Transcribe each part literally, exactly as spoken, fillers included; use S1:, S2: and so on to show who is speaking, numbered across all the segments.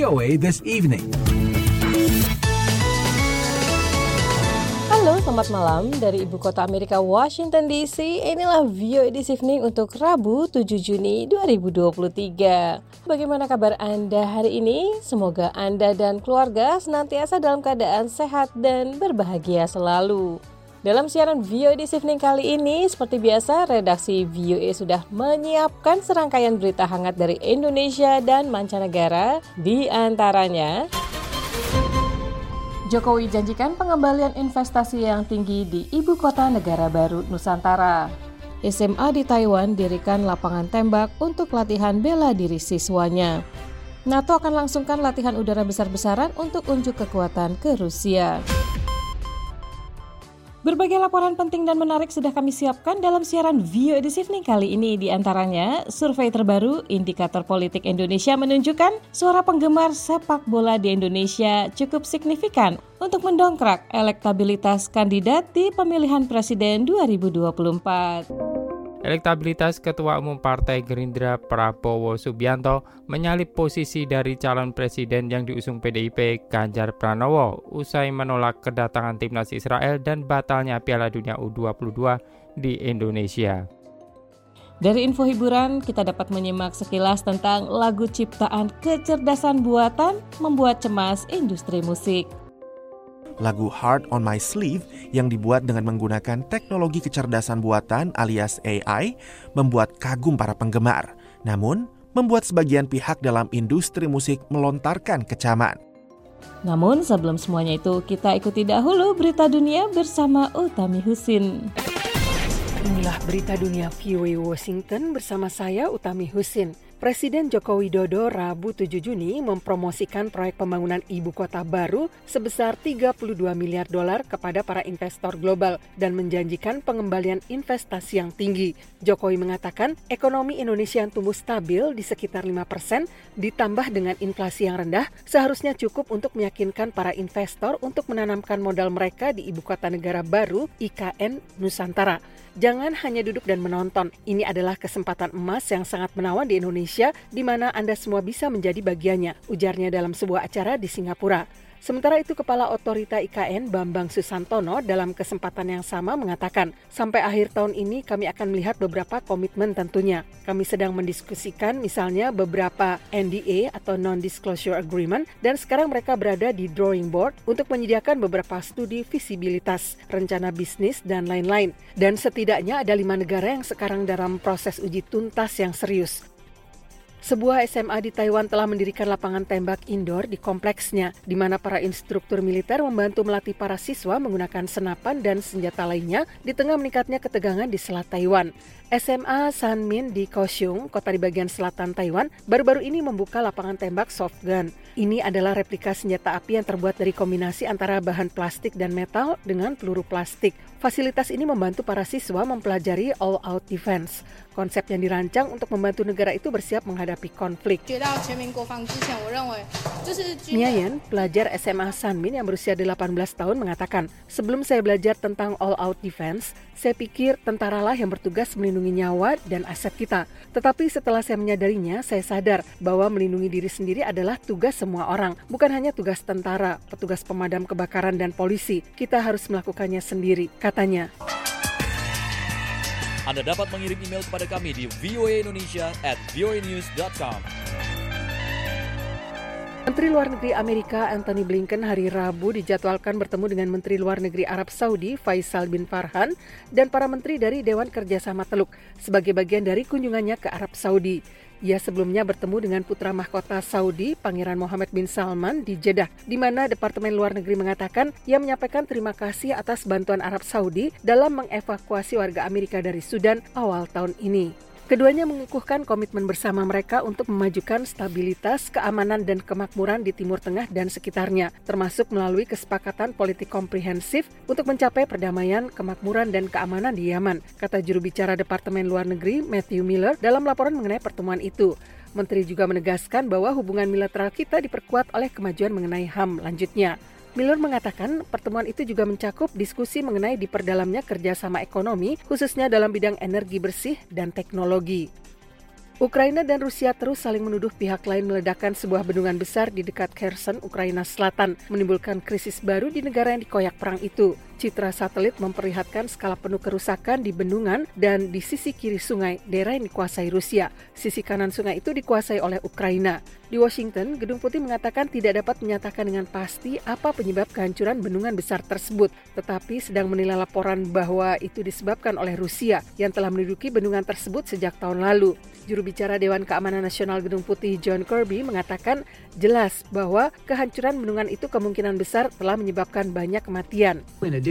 S1: O A This Evening.
S2: Halo, selamat malam dari Ibu Kota Amerika, Washington D C. Inilah V O A This Evening untuk Rabu tujuh Juni dua ribu dua puluh tiga. Bagaimana kabar Anda hari ini? Semoga Anda dan keluarga senantiasa dalam keadaan sehat dan berbahagia selalu. Dalam siaran V O A This Evening kali ini, seperti biasa, redaksi V O A sudah menyiapkan serangkaian berita hangat dari Indonesia dan mancanegara. Di antaranya, Jokowi janjikan pengembalian investasi yang tinggi di Ibu Kota Negara Baru Nusantara. S M A di Taiwan dirikan lapangan tembak untuk latihan bela diri siswanya. NATO akan langsungkan latihan udara besar-besaran untuk unjuk kekuatan ke Rusia. Berbagai laporan penting dan menarik sudah kami siapkan dalam siaran V O A This Evening kali ini. Di antaranya, survei terbaru Indikator Politik Indonesia menunjukkan suara penggemar sepak bola di Indonesia cukup signifikan untuk mendongkrak elektabilitas kandidat di pemilihan presiden dua ribu dua puluh empat.
S3: Elektabilitas Ketua Umum Partai Gerindra Prabowo Subianto menyalip posisi dari calon presiden yang diusung P D I P Ganjar Pranowo usai menolak kedatangan timnas Israel dan batalnya Piala Dunia U dua puluh dua di Indonesia.
S2: Dari info hiburan, kita dapat menyimak sekilas tentang lagu ciptaan kecerdasan buatan membuat cemas industri musik.
S4: Lagu Heart on My Sleeve yang dibuat dengan menggunakan teknologi kecerdasan buatan alias A I membuat kagum para penggemar. Namun, membuat sebagian pihak dalam industri musik melontarkan kecaman.
S2: Namun, sebelum semuanya itu, kita ikuti dahulu berita dunia bersama Utami Husin.
S5: Inilah berita dunia V O A Washington bersama saya Utami Husin. Presiden Joko Widodo Rabu tujuh Juni mempromosikan proyek pembangunan ibu kota baru sebesar tiga puluh dua miliar dolar kepada para investor global dan menjanjikan pengembalian investasi yang tinggi. Jokowi mengatakan ekonomi Indonesia yang tumbuh stabil di sekitar lima persen ditambah dengan inflasi yang rendah seharusnya cukup untuk meyakinkan para investor untuk menanamkan modal mereka di ibu kota negara baru I K N Nusantara. Jangan hanya duduk dan menonton. Ini adalah kesempatan emas yang sangat menawan di Indonesia, di mana Anda semua bisa menjadi bagiannya, ujarnya dalam sebuah acara di Singapura. Sementara itu, Kepala Otorita I K N Bambang Susantono dalam kesempatan yang sama mengatakan, sampai akhir tahun ini kami akan melihat beberapa komitmen tentunya. Kami sedang mendiskusikan misalnya beberapa N D A atau Non-Disclosure Agreement, dan sekarang mereka berada di drawing board untuk menyediakan beberapa studi visibilitas, rencana bisnis, dan lain-lain. Dan setidaknya ada lima negara yang sekarang dalam proses uji tuntas yang serius. Sebuah S M A di Taiwan telah mendirikan lapangan tembak indoor di kompleksnya, di mana para instruktur militer membantu melatih para siswa menggunakan senapan dan senjata lainnya di tengah meningkatnya ketegangan di Selat Taiwan. S M A Sanmin di Kaohsiung, kota di bagian selatan Taiwan, baru-baru ini membuka lapangan tembak soft gun. Ini adalah replika senjata api yang terbuat dari kombinasi antara bahan plastik dan metal dengan peluru plastik. Fasilitas ini membantu para siswa mempelajari all-out defense, konsep yang dirancang untuk membantu negara itu bersiap menghadapi konflik. Miayen, pelajar S M A Sanmin yang berusia delapan belas tahun mengatakan, sebelum saya belajar tentang all-out defense, saya pikir tentaralah yang bertugas melindungi nyawa dan aset kita. Tetapi setelah saya menyadarinya, saya sadar bahwa melindungi diri sendiri adalah tugas semua orang, bukan hanya tugas tentara, petugas pemadam kebakaran dan polisi. Kita harus melakukannya sendiri, katanya.
S6: Anda dapat mengirim email kepada kami di voaindonesia at voanews dot com.
S5: Menteri Luar Negeri Amerika Antony Blinken hari Rabu dijadwalkan bertemu dengan Menteri Luar Negeri Arab Saudi Faisal bin Farhan dan para menteri dari Dewan Kerjasama Teluk sebagai bagian dari kunjungannya ke Arab Saudi. Ia sebelumnya bertemu dengan putra mahkota Saudi, Pangeran Mohammed bin Salman di Jeddah, di mana Departemen Luar Negeri mengatakan ia menyampaikan terima kasih atas bantuan Arab Saudi dalam mengevakuasi warga Amerika dari Sudan awal tahun ini. Keduanya mengukuhkan komitmen bersama mereka untuk memajukan stabilitas, keamanan, dan kemakmuran di Timur Tengah dan sekitarnya, termasuk melalui kesepakatan politik komprehensif untuk mencapai perdamaian, kemakmuran, dan keamanan di Yaman, kata juru bicara Departemen Luar Negeri Matthew Miller dalam laporan mengenai pertemuan itu. Menteri juga menegaskan bahwa hubungan bilateral kita diperkuat oleh kemajuan mengenai H A M lanjutnya. Miller mengatakan pertemuan itu juga mencakup diskusi mengenai diperdalamnya kerjasama ekonomi, khususnya dalam bidang energi bersih dan teknologi. Ukraina dan Rusia terus saling menuduh pihak lain meledakkan sebuah bendungan besar di dekat Kherson, Ukraina Selatan, menimbulkan krisis baru di negara yang dikoyak perang itu. Citra satelit memperlihatkan skala penuh kerusakan di bendungan dan di sisi kiri sungai, daerah yang dikuasai Rusia. Sisi kanan sungai itu dikuasai oleh Ukraina. Di Washington, Gedung Putih mengatakan tidak dapat menyatakan dengan pasti apa penyebab kehancuran bendungan besar tersebut, tetapi sedang menilai laporan bahwa itu disebabkan oleh Rusia yang telah menduduki bendungan tersebut sejak tahun lalu. Juru bicara Dewan Keamanan Nasional Gedung Putih John Kirby mengatakan jelas bahwa kehancuran bendungan itu kemungkinan besar telah menyebabkan banyak kematian.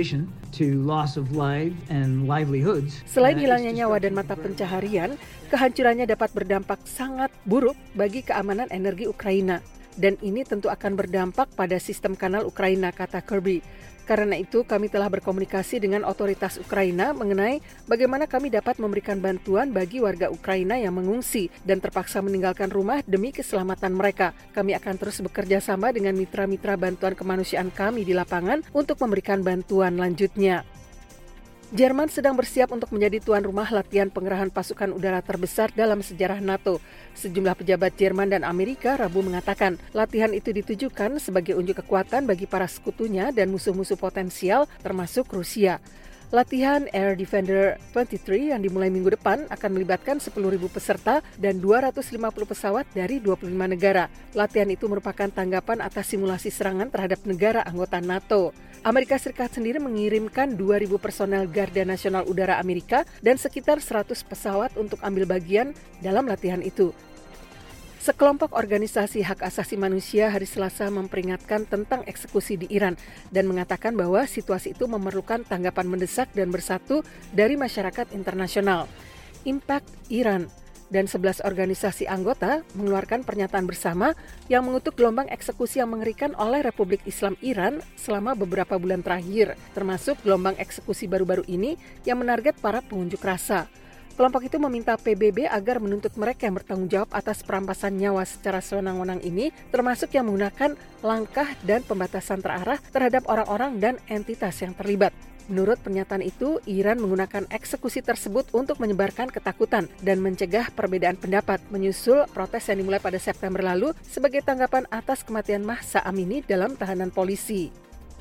S5: Selain hilangnya nyawa dan mata pencaharian, kehancurannya dapat berdampak sangat buruk bagi keamanan energi Ukraina. Dan ini tentu akan berdampak pada sistem kanal Ukraina, kata Kirby. Karena itu, kami telah berkomunikasi dengan otoritas Ukraina mengenai bagaimana kami dapat memberikan bantuan bagi warga Ukraina yang mengungsi dan terpaksa meninggalkan rumah demi keselamatan mereka. Kami akan terus bekerja sama dengan mitra-mitra bantuan kemanusiaan kami di lapangan untuk memberikan bantuan lanjutnya. Jerman sedang bersiap untuk menjadi tuan rumah latihan pengerahan pasukan udara terbesar dalam sejarah NATO. Sejumlah pejabat Jerman dan Amerika Rabu mengatakan latihan itu ditujukan sebagai unjuk kekuatan bagi para sekutunya dan musuh-musuh potensial termasuk Rusia. Latihan Air Defender dua puluh tiga yang dimulai minggu depan akan melibatkan sepuluh ribu peserta dan dua ratus lima puluh pesawat dari dua puluh lima negara. Latihan itu merupakan tanggapan atas simulasi serangan terhadap negara anggota NATO. Amerika Serikat sendiri mengirimkan dua ribu personel Garda Nasional Udara Amerika dan sekitar seratus pesawat untuk ambil bagian dalam latihan itu. Sekelompok organisasi hak asasi manusia hari Selasa memperingatkan tentang eksekusi di Iran dan mengatakan bahwa situasi itu memerlukan tanggapan mendesak dan bersatu dari masyarakat internasional. Impact Iran dan sebelas organisasi anggota mengeluarkan pernyataan bersama yang mengutuk gelombang eksekusi yang mengerikan oleh Republik Islam Iran selama beberapa bulan terakhir, termasuk gelombang eksekusi baru-baru ini yang menarget para pengunjuk rasa. Kelompok itu meminta P B B agar menuntut mereka yang bertanggung jawab atas perampasan nyawa secara sewenang-wenang ini, termasuk yang menggunakan langkah dan pembatasan terarah terhadap orang-orang dan entitas yang terlibat. Menurut pernyataan itu, Iran menggunakan eksekusi tersebut untuk menyebarkan ketakutan dan mencegah perbedaan pendapat, menyusul protes yang dimulai pada September lalu sebagai tanggapan atas kematian Mahsa Amini dalam tahanan polisi.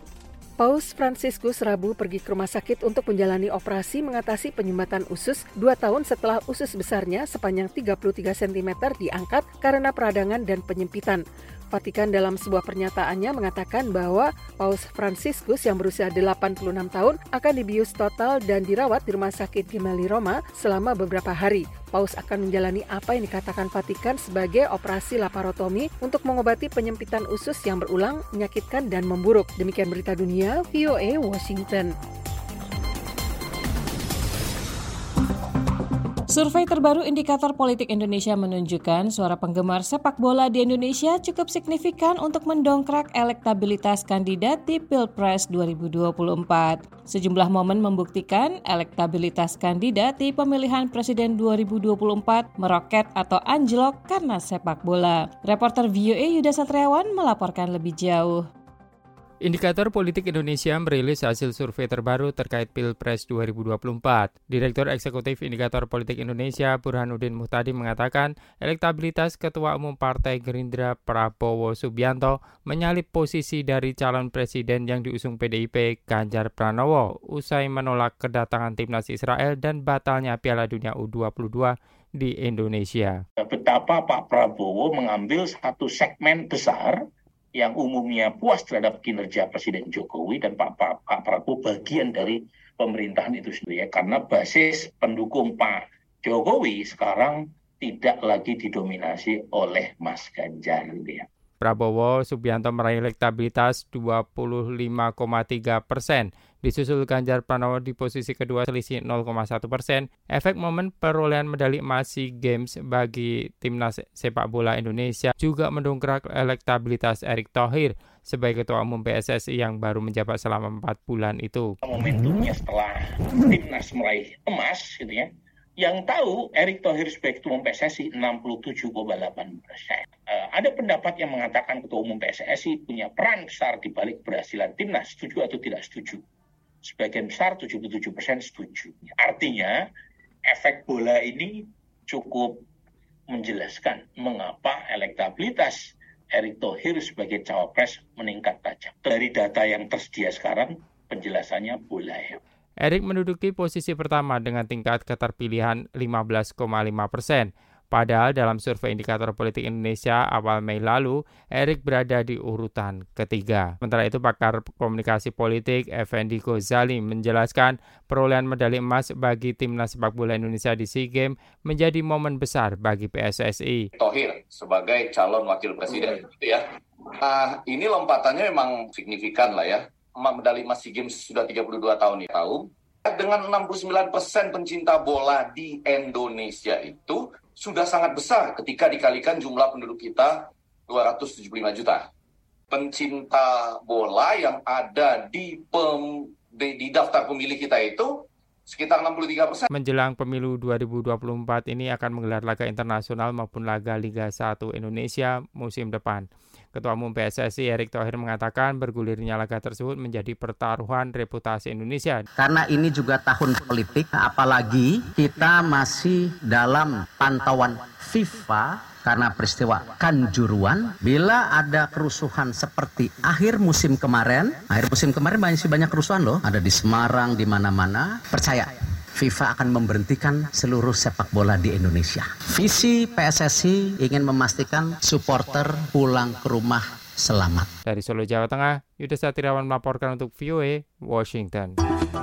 S5: Paus Fransiskus Rabu pergi ke rumah sakit untuk menjalani operasi mengatasi penyumbatan usus dua tahun setelah usus besarnya sepanjang tiga puluh tiga sentimeter diangkat karena peradangan dan penyempitan. Vatikan dalam sebuah pernyataannya mengatakan bahwa Paus Fransiskus yang berusia delapan puluh enam tahun akan dibius total dan dirawat di Rumah Sakit Gemelli Roma selama beberapa hari. Paus akan menjalani apa yang dikatakan Vatikan sebagai operasi laparotomi untuk mengobati penyempitan usus yang berulang, menyakitkan dan memburuk. Demikian berita dunia, V O A Washington.
S2: Survei terbaru Indikator Politik Indonesia menunjukkan suara penggemar sepak bola di Indonesia cukup signifikan untuk mendongkrak elektabilitas kandidat di Pilpres dua ribu dua puluh empat. Sejumlah momen membuktikan elektabilitas kandidat di pemilihan Presiden dua ribu dua puluh empat meroket atau anjlok karena sepak bola. Reporter V O A Yuda Satriawan melaporkan lebih jauh.
S3: Indikator Politik Indonesia merilis hasil survei terbaru terkait Pilpres dua ribu dua puluh empat. Direktur Eksekutif Indikator Politik Indonesia Burhanuddin Muhtadi mengatakan elektabilitas Ketua Umum Partai Gerindra Prabowo Subianto menyalip posisi dari calon presiden yang diusung P D I P Ganjar Pranowo usai menolak kedatangan timnas Israel dan batalnya Piala Dunia U dua puluh dua di Indonesia.
S1: Betapa Pak Prabowo mengambil satu segmen besar yang umumnya puas terhadap kinerja Presiden Jokowi dan Pak, Pak, Pak Prabowo bagian dari pemerintahan itu sendiri ya, karena basis pendukung Pak Jokowi sekarang tidak lagi didominasi oleh Mas Ganjar ya.
S3: Prabowo Subianto meraih elektabilitas dua puluh lima koma tiga persen, disusul Ganjar Pranowo di posisi kedua selisih nol koma satu persen. Efek momen perolehan medali emas SEA Games bagi timnas sepak bola Indonesia juga mendongkrak elektabilitas Erick Thohir sebagai Ketua Umum P S S I yang baru menjabat selama empat bulan itu.
S1: Momentumnya setelah timnas meraih emas gitu ya. Yang tahu Erick Thohir sebagai Ketua Umum P S S I enam puluh tujuh koma delapan persen. Uh, ada pendapat yang mengatakan Ketua Umum P S S I punya peran besar di balik keberhasilan timnas, setuju atau tidak setuju. Sebagian besar tujuh puluh tujuh persen setuju. Artinya efek bola ini cukup menjelaskan mengapa elektabilitas Erick Thohir sebagai cawapres meningkat tajam. Dari data yang tersedia sekarang, penjelasannya boleh.
S3: Erick menduduki posisi pertama dengan tingkat keterpilihan lima belas koma lima persen. Padahal dalam survei indikator politik Indonesia awal Mei lalu, Erick berada di urutan ketiga. Sementara itu, pakar komunikasi politik Effendi Ghazali menjelaskan perolehan medali emas bagi timnas sepak bola Indonesia di SEA Games menjadi momen besar bagi P S S I.
S7: Thohir sebagai calon wakil presiden, gitu ya. Nah, ini lompatannya memang signifikan lah ya. Medali emas SEA Games sudah tiga puluh dua tahun ya tahu. Dengan enam puluh sembilan persen pencinta bola di Indonesia itu sudah sangat besar ketika dikalikan jumlah penduduk kita dua ratus tujuh puluh lima juta. Pencinta bola yang ada di, pem, di, di daftar pemilih kita itu sekitar enam puluh tiga persen.
S3: Menjelang pemilu dua ribu dua puluh empat ini akan menggelar laga internasional maupun laga Liga satu Indonesia musim depan. Ketua Umum P S S I Erick Thohir mengatakan bergulirnya laga tersebut menjadi pertaruhan reputasi Indonesia.
S8: Karena ini juga tahun politik, apalagi kita masih dalam pantauan FIFA karena peristiwa Kanjuruan. Bila ada kerusuhan seperti akhir musim kemarin, akhir musim kemarin masih banyak kerusuhan loh, ada di Semarang, di mana-mana. Percaya, FIFA akan memberhentikan seluruh sepak bola di Indonesia. Visi P S S I ingin memastikan supporter pulang ke rumah selamat.
S3: Dari Solo, Jawa Tengah, Yuda Satriawan melaporkan untuk V O A Washington.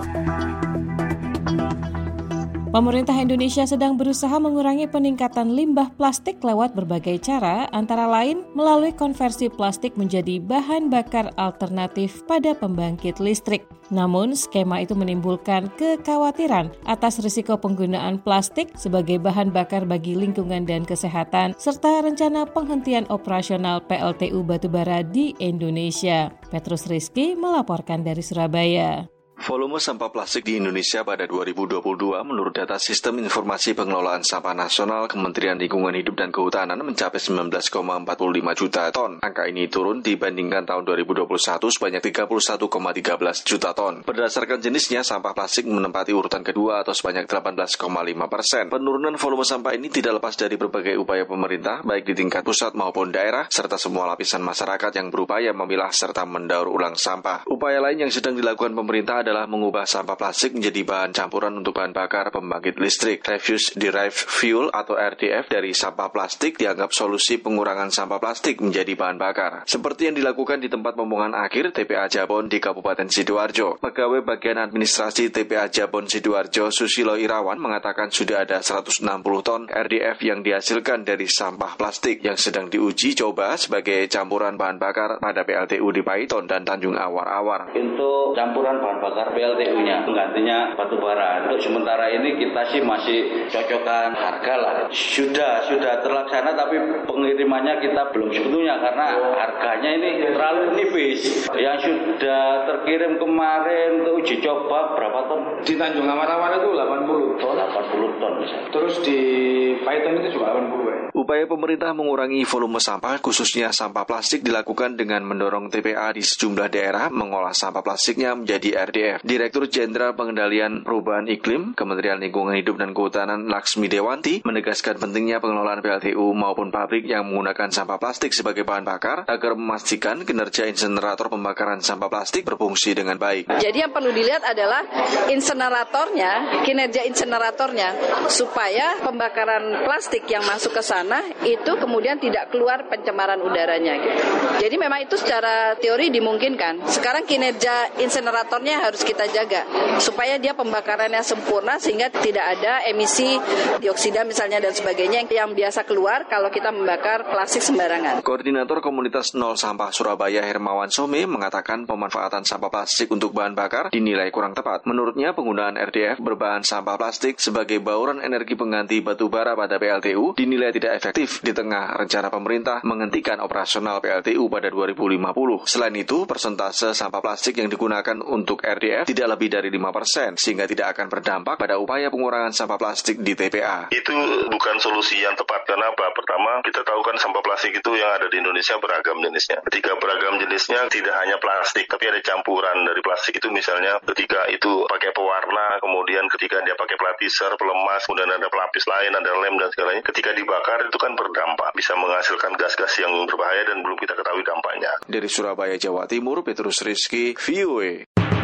S2: Pemerintah Indonesia sedang berusaha mengurangi peningkatan limbah plastik lewat berbagai cara, antara lain melalui konversi plastik menjadi bahan bakar alternatif pada pembangkit listrik. Namun, skema itu menimbulkan kekhawatiran atas risiko penggunaan plastik sebagai bahan bakar bagi lingkungan dan kesehatan, serta rencana penghentian operasional P L T U batubara di Indonesia. Petrus Rizky melaporkan dari Surabaya.
S9: Volume sampah plastik di Indonesia pada dua ribu dua puluh dua menurut data Sistem Informasi Pengelolaan Sampah Nasional Kementerian Lingkungan Hidup dan Kehutanan mencapai sembilan belas koma empat puluh lima juta ton. Angka ini turun dibandingkan tahun dua ribu dua puluh satu sebanyak tiga puluh satu koma tiga belas juta ton. Berdasarkan jenisnya, sampah plastik menempati urutan kedua atau sebanyak delapan belas koma lima persen. Penurunan volume sampah ini tidak lepas dari berbagai upaya pemerintah, baik di tingkat pusat maupun daerah, serta semua lapisan masyarakat yang berupaya memilah serta mendaur ulang sampah. Upaya lain yang sedang dilakukan pemerintah adalah mengubah sampah plastik menjadi bahan campuran untuk bahan bakar pembangkit listrik. Refuse Derived Fuel atau R D F dari sampah plastik dianggap solusi pengurangan sampah plastik menjadi bahan bakar. Seperti yang dilakukan di tempat pembuangan akhir T P A Jabon di Kabupaten Sidoarjo. Pegawai bagian administrasi T P A Jabon Sidoarjo Susilo Irawan mengatakan sudah ada seratus enam puluh ton R D F yang dihasilkan dari sampah plastik yang sedang diuji coba sebagai campuran bahan bakar pada P L T U di Paiton dan Tanjung Awar-Awar.
S10: Untuk campuran bahan bakar P L T U-nya penggantinya batu bara. Untuk sementara ini kita sih masih cocokkan harga lah. Sudah sudah terlaksana tapi pengirimannya kita belum sebetulnya karena harganya ini terlalu nipis. Yang sudah terkirim kemarin untuk uji coba berapa ton?
S11: Di Tanjung Awar-Awar itu delapan puluh ton.
S10: delapan puluh ton misalnya.
S11: Terus di Paiton itu juga delapan puluh. Ya.
S9: Upaya pemerintah mengurangi volume sampah khususnya sampah plastik dilakukan dengan mendorong T P A di sejumlah daerah mengolah sampah plastiknya menjadi R D F. Direktur Jenderal Pengendalian Perubahan Iklim Kementerian Lingkungan Hidup dan Kehutanan Laksmi Dewanti menegaskan pentingnya pengelolaan P L T U maupun pabrik yang menggunakan sampah plastik sebagai bahan bakar agar memastikan kinerja insenerator pembakaran sampah plastik berfungsi dengan baik.
S12: Jadi yang perlu dilihat adalah inseneratornya, kinerja inseneratornya, supaya pembakaran plastik yang masuk ke sana itu kemudian tidak keluar pencemaran udaranya. Gitu. Jadi memang itu secara teori dimungkinkan. Sekarang kinerja inseneratornya harus kita jaga supaya dia pembakarannya sempurna sehingga tidak ada emisi dioksida misalnya dan sebagainya yang biasa keluar kalau kita membakar plastik sembarangan.
S9: Koordinator Komunitas Nol Sampah Surabaya Hermawan Some mengatakan pemanfaatan sampah plastik untuk bahan bakar dinilai kurang tepat. Menurutnya penggunaan R D F berbahan sampah plastik sebagai bauran energi pengganti batu bara pada P L T U dinilai tidak efektif di tengah rencana pemerintah menghentikan operasional P L T U pada dua ribu lima puluh. Selain itu, persentase sampah plastik yang digunakan untuk R D F tidak lebih dari lima persen, sehingga tidak akan berdampak pada upaya pengurangan sampah plastik di T P A.
S13: Itu bukan solusi yang tepat. Karena apa? Pertama, kita tahu kan sampah plastik itu yang ada di Indonesia beragam jenisnya. Ketika beragam jenisnya tidak hanya plastik, tapi ada campuran dari plastik itu misalnya ketika itu pakai pewarna, kemudian ketika dia pakai pelapiser, pelemas, kemudian ada pelapis lain, ada lem dan segalanya. Ketika dibakar itu kan berdampak, bisa menghasilkan gas-gas yang berbahaya dan belum kita ketahui dampaknya.
S9: Dari Surabaya, Jawa Timur, Petrus Rizky, V O A.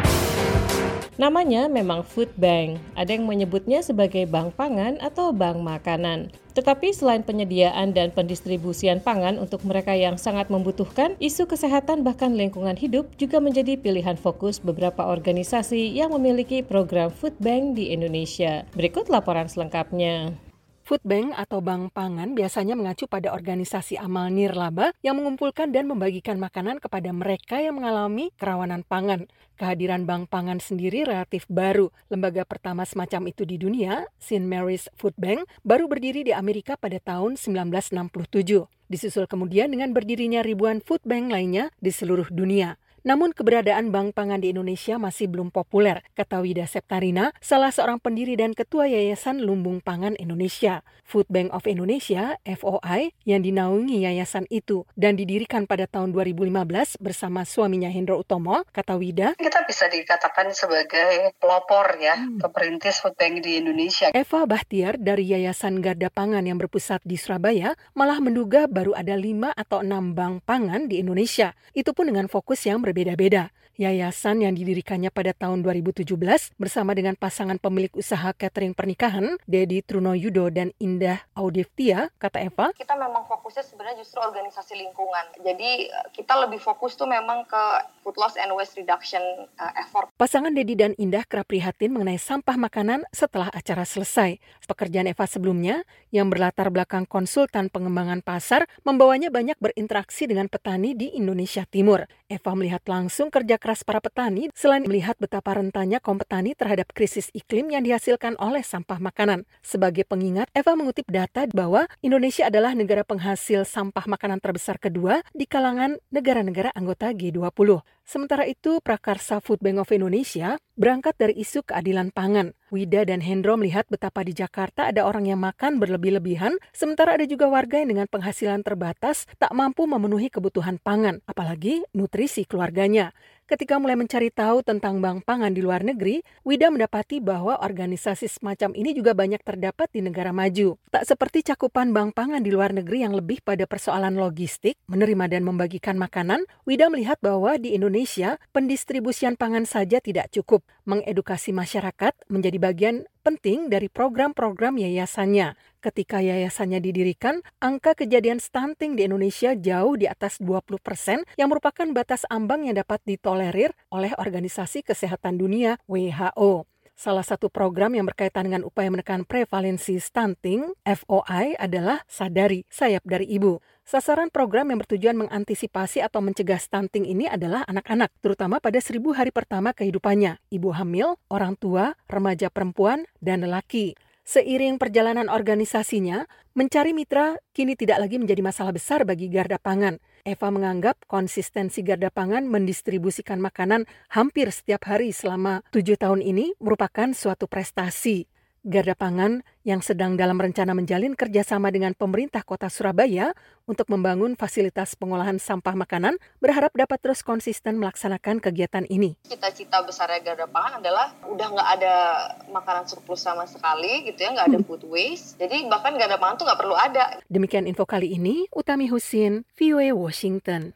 S2: Namanya memang food bank, ada yang menyebutnya sebagai bank pangan atau bank makanan. Tetapi selain penyediaan dan pendistribusian pangan untuk mereka yang sangat membutuhkan, isu kesehatan bahkan lingkungan hidup juga menjadi pilihan fokus beberapa organisasi yang memiliki program food bank di Indonesia. Berikut laporan selengkapnya.
S5: Food bank atau bank pangan biasanya mengacu pada organisasi amal nirlaba yang mengumpulkan dan membagikan makanan kepada mereka yang mengalami kerawanan pangan. Kehadiran bank pangan sendiri relatif baru. Lembaga pertama semacam itu di dunia, Saint Mary's Food Bank, baru berdiri di Amerika pada tahun sembilan belas enam puluh tujuh. Disusul kemudian dengan berdirinya ribuan food bank lainnya di seluruh dunia. Namun keberadaan bank pangan di Indonesia masih belum populer, kata Wida Septarina, salah seorang pendiri dan ketua Yayasan Lumbung Pangan Indonesia. Food Bank of Indonesia, F O I, yang dinaungi yayasan itu dan didirikan pada tahun dua ribu lima belas bersama suaminya Hendro Utomo, kata Wida.
S14: Kita bisa dikatakan sebagai pelopor ya, hmm. perintis food bank di Indonesia.
S5: Eva Bahtiar dari Yayasan Garda Pangan yang berpusat di Surabaya malah menduga baru ada lima atau enam bank pangan di Indonesia. Itu pun dengan fokus yang berbeda. Beda-beda. Yayasan yang didirikannya pada tahun dua ribu tujuh belas bersama dengan pasangan pemilik usaha catering pernikahan, Dedi Trunoyudo dan Indah Audiftia, kata Eva.
S14: Kita memang fokusnya sebenarnya justru organisasi lingkungan. Jadi kita lebih fokus tuh memang ke food loss and waste reduction uh, effort.
S5: Pasangan Dedi dan Indah kerap prihatin mengenai sampah makanan setelah acara selesai. Pekerjaan Eva sebelumnya, yang berlatar belakang konsultan pengembangan pasar, membawanya banyak berinteraksi dengan petani di Indonesia Timur. Eva melihat langsung kerja keras para petani selain melihat betapa rentannya kaum petani terhadap krisis iklim yang dihasilkan oleh sampah makanan. Sebagai pengingat, Eva mengutip data bahwa Indonesia adalah negara penghasil sampah makanan terbesar kedua di kalangan negara-negara anggota G dua puluh. Sementara itu, Prakarsa Food Bank of Indonesia berangkat dari isu keadilan pangan. Wida dan Hendro melihat betapa di Jakarta ada orang yang makan berlebih-lebihan, sementara ada juga warga yang dengan penghasilan terbatas tak mampu memenuhi kebutuhan pangan, apalagi nutrisi keluarganya. Ketika mulai mencari tahu tentang bank pangan di luar negeri, Wida mendapati bahwa organisasi semacam ini juga banyak terdapat di negara maju. Tak seperti cakupan bank pangan di luar negeri yang lebih pada persoalan logistik, menerima dan membagikan makanan, Wida melihat bahwa di Indonesia, pendistribusian pangan saja tidak cukup. Mengedukasi masyarakat menjadi bagian penting dari program-program yayasannya. Ketika yayasannya didirikan, angka kejadian stunting di Indonesia jauh di atas dua puluh persen yang merupakan batas ambang yang dapat ditolerir oleh Organisasi Kesehatan Dunia W H O. Salah satu program yang berkaitan dengan upaya menekan prevalensi stunting, F O I, adalah Sadari, Sayap dari Ibu. Sasaran program yang bertujuan mengantisipasi atau mencegah stunting ini adalah anak-anak, terutama pada seribu hari pertama kehidupannya, ibu hamil, orang tua, remaja perempuan, dan lelaki. Seiring perjalanan organisasinya, mencari mitra kini tidak lagi menjadi masalah besar bagi Garda Pangan. Eva menganggap konsistensi Garda Pangan mendistribusikan makanan hampir setiap hari selama tujuh tahun ini merupakan suatu prestasi. Garda Pangan yang sedang dalam rencana menjalin kerjasama dengan pemerintah kota Surabaya untuk membangun fasilitas pengolahan sampah makanan berharap dapat terus konsisten melaksanakan kegiatan ini.
S14: Cita-cita besarnya Garda Pangan adalah udah nggak ada makanan surplus sama sekali gitu ya, nggak ada food waste. Jadi bahkan Garda Pangan tuh nggak perlu ada.
S5: Demikian info kali ini, Utami Husin, V O A Washington.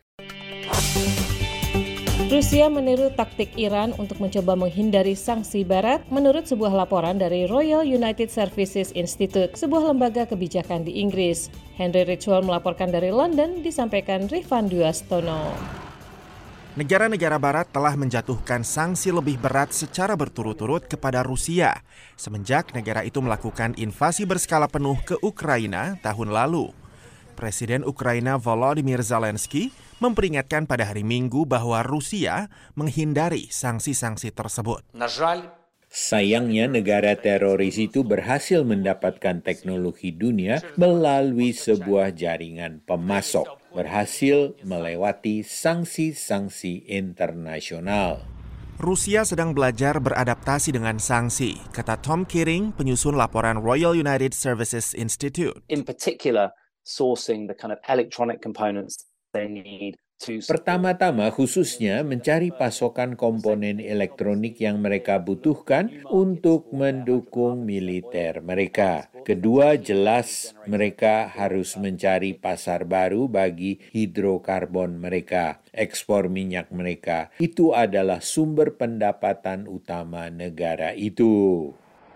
S2: Rusia meniru taktik Iran untuk mencoba menghindari sanksi Barat menurut sebuah laporan dari Royal United Services Institute, sebuah lembaga kebijakan di Inggris. Henry Ridgwell melaporkan dari London, disampaikan Rifan Duastono.
S4: Negara-negara Barat telah menjatuhkan sanksi lebih berat secara berturut-turut kepada Rusia semenjak negara itu melakukan invasi berskala penuh ke Ukraina tahun lalu. Presiden Ukraina Volodymyr Zelensky memperingatkan pada hari Minggu bahwa Rusia menghindari sanksi-sanksi tersebut.
S15: Sayangnya negara teroris itu berhasil mendapatkan teknologi dunia melalui sebuah jaringan pemasok, berhasil melewati sanksi-sanksi internasional.
S4: Rusia sedang belajar beradaptasi dengan sanksi, kata Tom Keating, penyusun laporan Royal United Services Institute.
S16: In particular, sourcing the kind of electronic components they need
S15: Pertama-tama khususnya mencari pasokan komponen elektronik yang mereka butuhkan untuk mendukung militer mereka. Kedua, jelas mereka harus mencari pasar baru bagi hidrokarbon mereka. Ekspor minyak mereka itu adalah sumber pendapatan utama negara itu.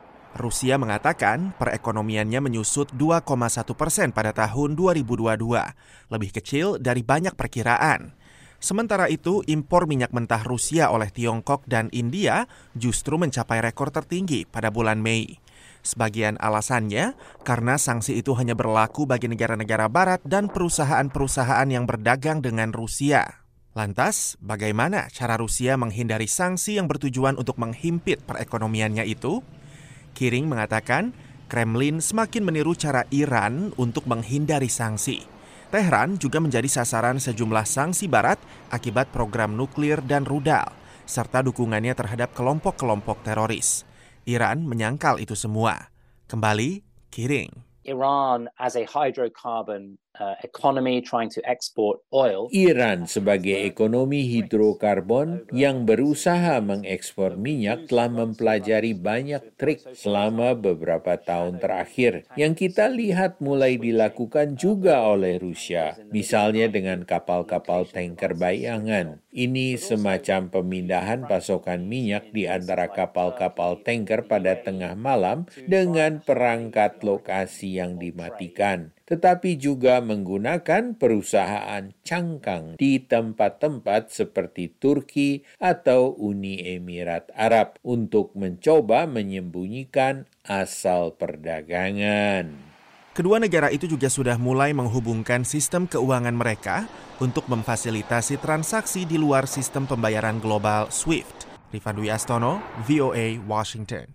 S4: Rusia mengatakan perekonomiannya menyusut dua koma satu persen pada tahun dua ribu dua puluh dua, lebih kecil dari banyak perkiraan. Sementara itu, impor minyak mentah Rusia oleh Tiongkok dan India justru mencapai rekor tertinggi pada bulan Mei. Sebagian alasannya karena sanksi itu hanya berlaku bagi negara-negara barat dan perusahaan-perusahaan yang berdagang dengan Rusia. Lantas, bagaimana cara Rusia menghindari sanksi yang bertujuan untuk menghimpit perekonomiannya itu? Kiring mengatakan Kremlin semakin meniru cara Iran untuk menghindari sanksi. Tehran juga menjadi sasaran sejumlah sanksi barat akibat program nuklir dan rudal, serta dukungannya terhadap kelompok-kelompok teroris. Iran menyangkal itu semua. Kembali, Kiring.
S16: Iran as a hydrocarbon uh, economy trying to export oil.
S15: Iran sebagai ekonomi hidrokarbon yang berusaha mengekspor minyak telah mempelajari banyak trik selama beberapa tahun terakhir yang kita lihat mulai dilakukan juga oleh Rusia, misalnya dengan kapal-kapal tanker bayangan. Ini semacam pemindahan pasokan minyak di antara kapal-kapal tanker pada tengah malam dengan perangkat lokasi yang dimatikan, tetapi juga menggunakan perusahaan cangkang di tempat-tempat seperti Turki atau Uni Emirat Arab untuk mencoba menyembunyikan asal perdagangan.
S4: Kedua negara itu juga sudah mulai menghubungkan sistem keuangan mereka untuk memfasilitasi transaksi di luar sistem pembayaran global SWIFT. Rifan Dwi Astono, V O A, Washington.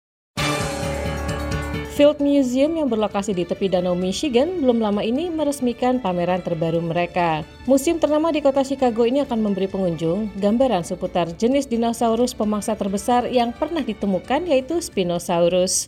S2: Field Museum yang berlokasi di tepi Danau Michigan belum lama ini meresmikan pameran terbaru mereka. Museum ternama di kota Chicago ini akan memberi pengunjung gambaran seputar jenis dinosaurus pemangsa terbesar yang pernah ditemukan, yaitu Spinosaurus.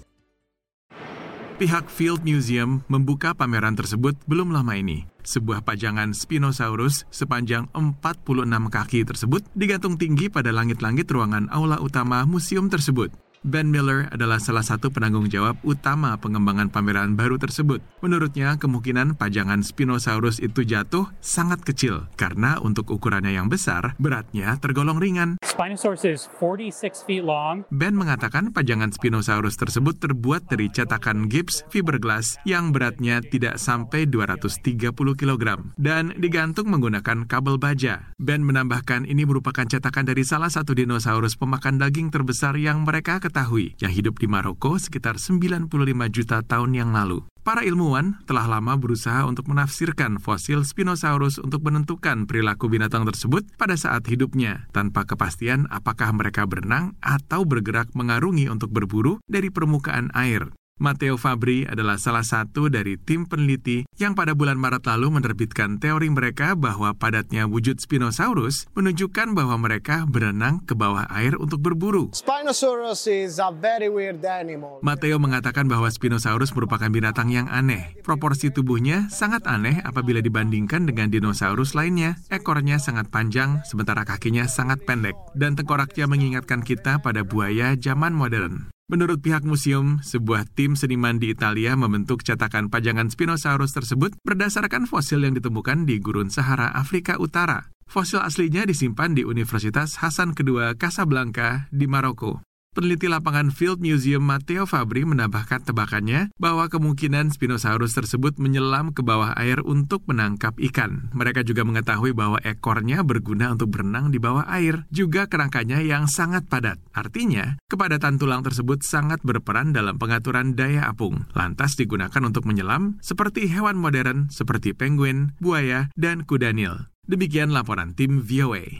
S17: Pihak Field Museum membuka pameran tersebut belum lama ini. Sebuah pajangan Spinosaurus sepanjang empat puluh enam kaki tersebut digantung tinggi pada langit-langit ruangan aula utama museum tersebut. Ben Miller adalah salah satu penanggung jawab utama pengembangan pameran baru tersebut. Menurutnya, kemungkinan pajangan Spinosaurus itu jatuh sangat kecil karena untuk ukurannya yang besar, beratnya tergolong ringan.
S18: Spinosaurus is forty-six feet long.
S17: Ben mengatakan pajangan Spinosaurus tersebut terbuat dari cetakan gips fiberglass yang beratnya tidak sampai dua ratus tiga puluh kilogram dan digantung menggunakan kabel baja. Ben menambahkan ini merupakan cetakan dari salah satu dinosaurus pemakan daging terbesar yang mereka ketahui, yang hidup di Maroko sekitar sembilan puluh lima juta tahun yang lalu. Para ilmuwan telah lama berusaha untuk menafsirkan fosil Spinosaurus untuk menentukan perilaku binatang tersebut pada saat hidupnya, tanpa kepastian apakah mereka berenang atau bergerak mengarungi untuk berburu dari permukaan air. Matteo Fabri adalah salah satu dari tim peneliti yang pada bulan Maret lalu menerbitkan teori mereka bahwa padatnya wujud Spinosaurus menunjukkan bahwa mereka berenang ke bawah air untuk berburu.
S19: Spinosaurus is a very weird animal.
S17: Matteo mengatakan bahwa Spinosaurus merupakan binatang yang aneh. Proporsi tubuhnya sangat aneh apabila dibandingkan dengan dinosaurus lainnya. Ekornya sangat panjang, sementara kakinya sangat pendek. Dan tengkoraknya mengingatkan kita pada buaya zaman modern. Menurut pihak museum, sebuah tim seniman di Italia membentuk cetakan pajangan Spinosaurus tersebut berdasarkan fosil yang ditemukan di Gurun Sahara Afrika Utara. Fosil aslinya disimpan di Universitas Hasan kedua Casablanca di Maroko. Peneliti lapangan Field Museum Matteo Fabri menambahkan tebakannya bahwa kemungkinan Spinosaurus tersebut menyelam ke bawah air untuk menangkap ikan. Mereka juga mengetahui bahwa ekornya berguna untuk berenang di bawah air, juga kerangkanya yang sangat padat. Artinya, kepadatan tulang tersebut sangat berperan dalam pengaturan daya apung. Lantas digunakan untuk menyelam seperti hewan modern seperti penguin, buaya, dan kuda Nil. Demikian laporan tim V O A.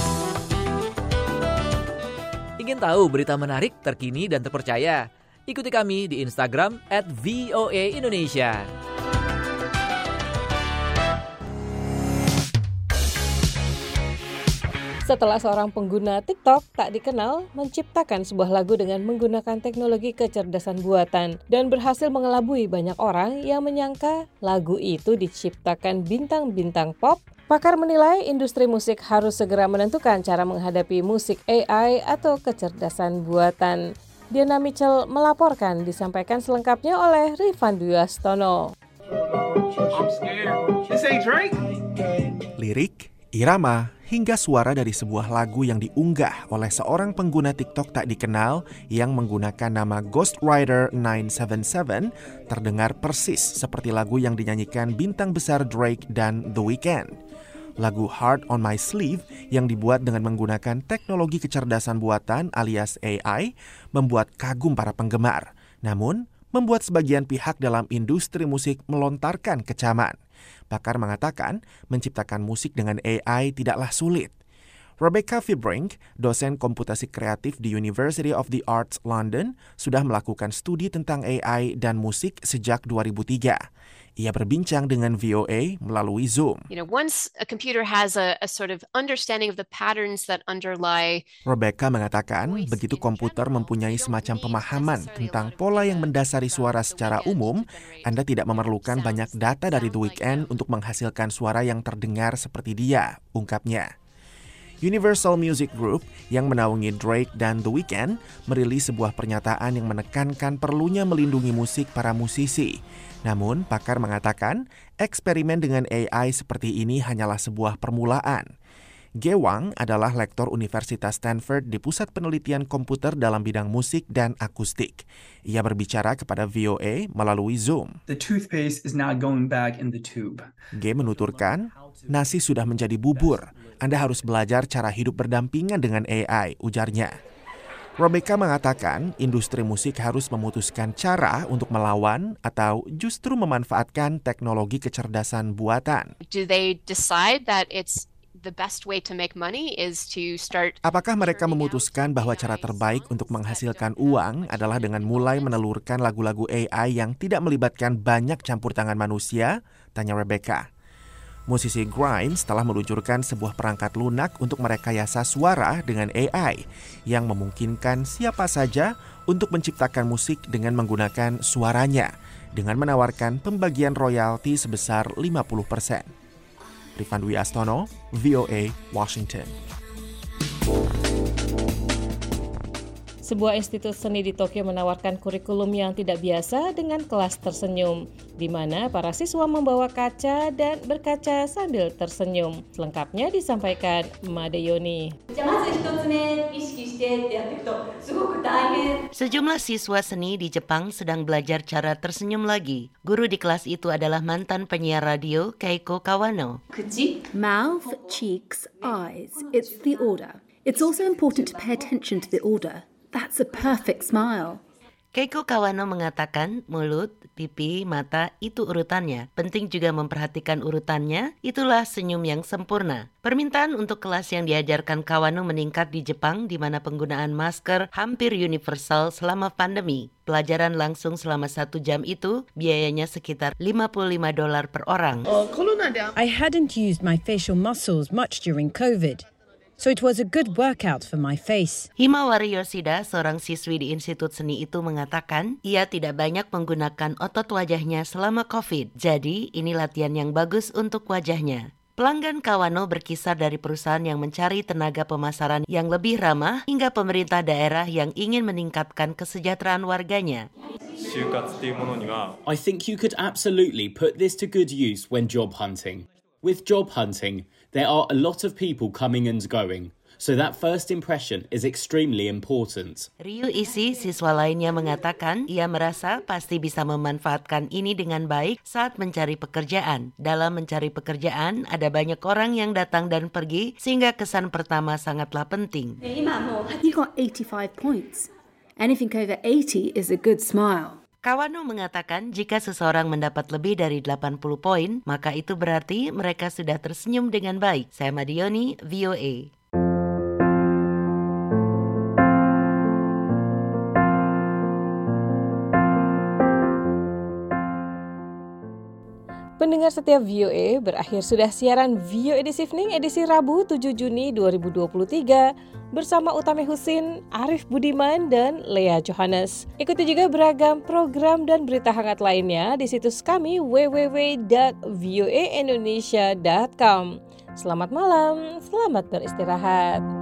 S6: Ingin tahu berita menarik, terkini, dan terpercaya? Ikuti kami di Instagram at V O A Indonesia.
S2: Setelah seorang pengguna TikTok tak dikenal menciptakan sebuah lagu dengan menggunakan teknologi kecerdasan buatan dan berhasil mengelabui banyak orang yang menyangka lagu itu diciptakan bintang-bintang pop, Pakar menilai industri musik harus segera menentukan cara menghadapi musik A I atau kecerdasan buatan. Diana Mitchell melaporkan, disampaikan selengkapnya oleh Rifan Dwi Astono.
S4: Lirik, irama, hingga suara dari sebuah lagu yang diunggah oleh seorang pengguna TikTok tak dikenal yang menggunakan nama Ghost Rider sembilan tujuh tujuh terdengar persis seperti lagu yang dinyanyikan bintang besar Drake dan The Weeknd. Lagu Heart on My Sleeve yang dibuat dengan menggunakan teknologi kecerdasan buatan alias A I membuat kagum para penggemar. Namun, membuat sebagian pihak dalam industri musik melontarkan kecaman. Pakar mengatakan, menciptakan musik dengan A I tidaklah sulit. Rebecca Fibrink, dosen komputasi kreatif di University of the Arts London, sudah melakukan studi tentang A I dan musik sejak dua ribu tiga. Ia berbincang dengan V O A melalui Zoom.
S20: You know, once a computer has a, a sort of understanding of the patterns that underlie.
S4: Rebecca mengatakan, begitu komputer mempunyai semacam pemahaman tentang pola yang mendasari suara secara umum, Anda tidak memerlukan banyak data dari The Weeknd untuk menghasilkan suara yang terdengar seperti dia, ungkapnya. Universal Music Group yang menaungi Drake dan The Weeknd merilis sebuah pernyataan yang menekankan perlunya melindungi musik para musisi. Namun, pakar mengatakan eksperimen dengan A I seperti ini hanyalah sebuah permulaan. Ge Wang adalah lektor Universitas Stanford di Pusat Penelitian Komputer dalam bidang musik dan akustik. Ia berbicara kepada V O A melalui Zoom.
S21: The toothpaste is now going back in the tube.
S4: Ge menuturkan, nasi sudah menjadi bubur. Anda harus belajar cara hidup berdampingan dengan A I, ujarnya. Rebecca mengatakan industri musik harus memutuskan cara untuk melawan atau justru memanfaatkan teknologi kecerdasan buatan.
S20: Do they decide that it's the best way to make money is to start.
S4: Apakah mereka memutuskan bahwa cara terbaik untuk menghasilkan uang adalah dengan mulai menelurkan lagu-lagu A I yang tidak melibatkan banyak campur tangan manusia? Tanya Rebecca. Musisi Grimes telah meluncurkan sebuah perangkat lunak untuk merekayasa suara dengan A I yang memungkinkan siapa saja untuk menciptakan musik dengan menggunakan suaranya dengan menawarkan pembagian royalti sebesar lima puluh persen. Rifan Dwi Astono, V O A, Washington.
S2: Sebuah institut seni di Tokyo menawarkan kurikulum yang tidak biasa dengan kelas tersenyum, di mana para siswa membawa kaca dan berkaca sambil tersenyum. Selengkapnya disampaikan Made Yoni.
S22: Sejumlah siswa seni di Jepang sedang belajar cara tersenyum lagi. Guru di kelas itu adalah mantan penyiar radio Keiko Kawano.
S23: Mouth, cheeks, eyes. It's the order. It's also important to pay attention to the order. That's a perfect smile.
S22: Keiko Kawano mengatakan mulut, pipi, mata itu urutannya. Penting juga memperhatikan urutannya, itulah senyum yang sempurna. Permintaan untuk kelas yang diajarkan Kawano meningkat di Jepang di mana penggunaan masker hampir universal selama pandemi. Pelajaran langsung selama satu jam itu biayanya sekitar lima puluh lima dolar per orang.
S24: I hadn't used my facial muscles much during COVID. So it was a good workout for my face.
S22: Himawari Yoshida, seorang siswi di institut seni itu mengatakan, ia tidak banyak menggunakan otot wajahnya selama COVID. Jadi, ini latihan yang bagus untuk wajahnya. Pelanggan Kawano berkisar dari perusahaan yang mencari tenaga pemasaran yang lebih ramah hingga pemerintah daerah yang ingin meningkatkan kesejahteraan warganya.
S25: I think you could absolutely put this to good use when job hunting. With job hunting, there are a lot of people coming and going, so that first impression is extremely important.
S22: Ryu Ishii, siswa lainnya mengatakan ia merasa pasti bisa memanfaatkan ini dengan baik saat mencari pekerjaan. Dalam mencari pekerjaan, ada banyak orang yang datang dan pergi, sehingga kesan pertama sangatlah penting.
S23: You got eighty-five points. Anything over eighty is a good smile.
S22: Kawano mengatakan jika seseorang mendapat lebih dari delapan puluh poin, maka itu berarti mereka sudah tersenyum dengan baik. Saya Madioni, V O A.
S2: Pendengar setiap V O A, berakhir sudah siaran V O A This Evening edisi Rabu tujuh Juni dua ribu dua puluh tiga bersama Utami Husin, Arif Budiman, dan Lea Johannes. Ikuti juga beragam program dan berita hangat lainnya di situs kami w w w dot v o a indonesia dot com. Selamat malam, selamat beristirahat.